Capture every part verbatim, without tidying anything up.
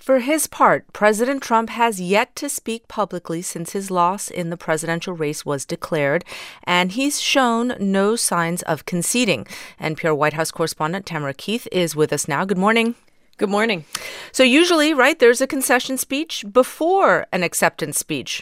For his part, President Trump has yet to speak publicly since his loss in the presidential race was declared, and he's shown no signs of conceding. N P R White House correspondent Tamara Keith is with us now. Good morning. Good morning. So usually, right, there's a concession speech before an acceptance speech.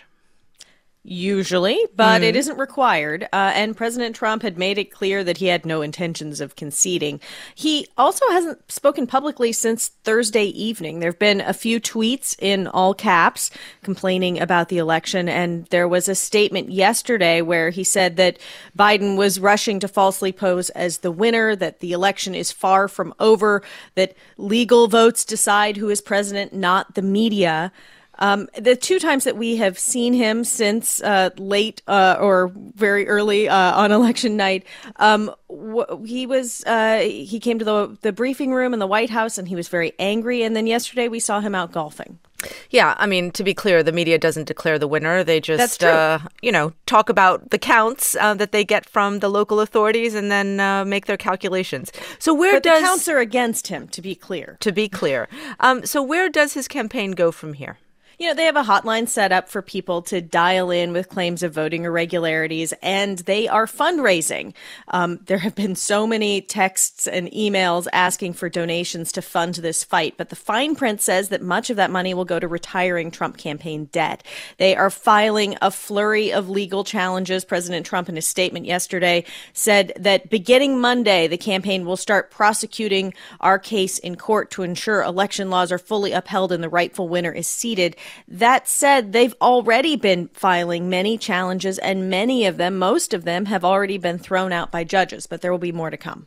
Usually, but Mm. it isn't required. Uh, and President Trump had made it clear that he had no intentions of conceding. He also hasn't spoken publicly since Thursday evening. There have been a few tweets in all caps complaining about the election. And there was a statement yesterday where he said that Biden was rushing to falsely pose as the winner, that the election is far from over, that legal votes decide who is president, not the media. Um, the two times that we have seen him since uh, late uh, or very early uh, on election night, um, w- he was uh, he came to the the briefing room in the White House and he was very angry. And then yesterday we saw him out golfing. Yeah, I mean, to be clear, the media doesn't declare the winner. They just, That's true. Uh, you know, talk about the counts uh, that they get from the local authorities and then uh, make their calculations. So where but does the counts are against him, to be clear. To be clear, um, so where does his campaign go from here? You know, they have a hotline set up for people to dial in with claims of voting irregularities, and they are fundraising. Um, there have been so many texts and emails asking for donations to fund this fight, but the fine print says that much of that money will go to retiring Trump campaign debt. They are filing a flurry of legal challenges. President Trump, in his statement yesterday, said that beginning Monday, the campaign will start prosecuting our case in court to ensure election laws are fully upheld and the rightful winner is seated. That said, they've already been filing many challenges, and many of them, most of them, have already been thrown out by judges, but there will be more to come.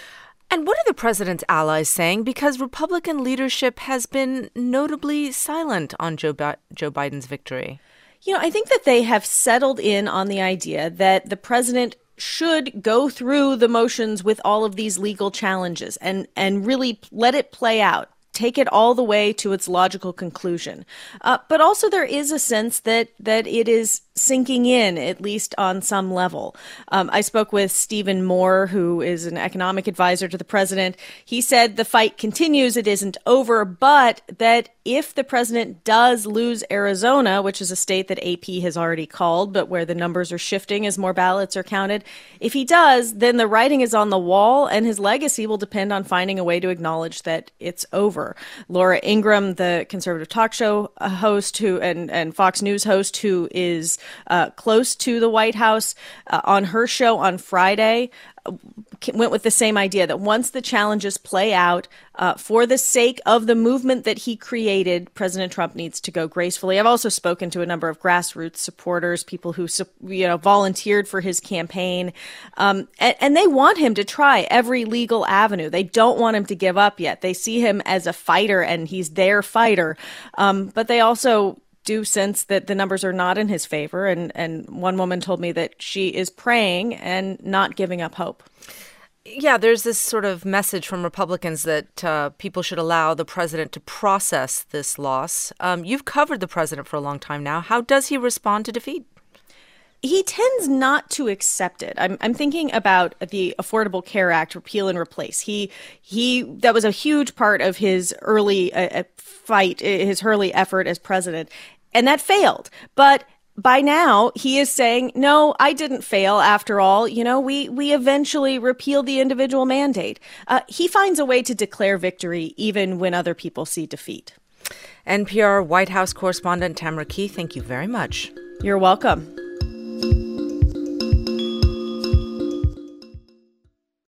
And what are the president's allies saying? Because Republican leadership has been notably silent on Joe, Bi- Joe Biden's victory. You know, I think that they have settled in on the idea that the president should go through the motions with all of these legal challenges and, and really let it play out. Take it all the way to its logical conclusion. Uh, but also there is a sense that that it is sinking in, at least on some level. Um, I spoke with Stephen Moore, who is an economic advisor to the president. He said the fight continues, it isn't over, but that if the president does lose Arizona, which is a state that A P has already called, but where the numbers are shifting as more ballots are counted, if he does, then the writing is on the wall and his legacy will depend on finding a way to acknowledge that it's over. Laura Ingraham, the conservative talk show host who and, and Fox News host who is uh, close to the White House, uh, on her show on Friday, went with the same idea that once the challenges play out, uh, for the sake of the movement that he created, President Trump needs to go gracefully. I've also spoken to a number of grassroots supporters, people who, you know, volunteered for his campaign, um, and, and they want him to try every legal avenue. They don't want him to give up yet. They see him as a fighter, and he's their fighter, um, but they also do sense that the numbers are not in his favor. And, and one woman told me that she is praying and not giving up hope. Yeah, there's this sort of message from Republicans that uh, people should allow the president to process this loss. Um, you've covered the president for a long time now. How does he respond to defeat? He tends not to accept it. I'm, I'm thinking about the Affordable Care Act, repeal and replace. He he that was a huge part of his early uh, fight, his early effort as president, and that failed. But by now, he is saying, no, I didn't fail after all. You know, we, we eventually repealed the individual mandate. Uh, he finds a way to declare victory even when other people see defeat. N P R White House correspondent Tamara Keith, thank you very much. You're welcome.